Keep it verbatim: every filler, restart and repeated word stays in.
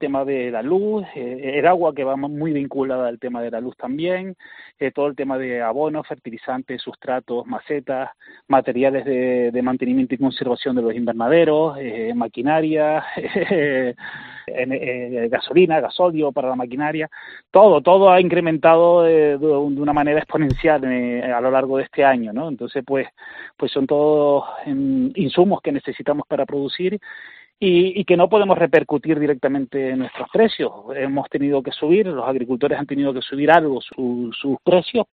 tema de la luz, eh, el agua que va muy vinculada al tema de la luz también, eh, todo el tema de abonos, fertilizantes, sustratos, macetas, materiales de, de mantenimiento y conservación de los invernaderos, eh, maquinaria, eh, eh, gasolina, gasóleo para la maquinaria, todo, todo ha incrementado de, de una manera exponencial eh, a lo largo de este año, ¿no? Entonces, pues, pues son todos eh, insumos que necesitamos para producir y, y que no podemos repercutir directamente en nuestros precios. Hemos tenido que subir, los agricultores han tenido que subir algo su, sus precios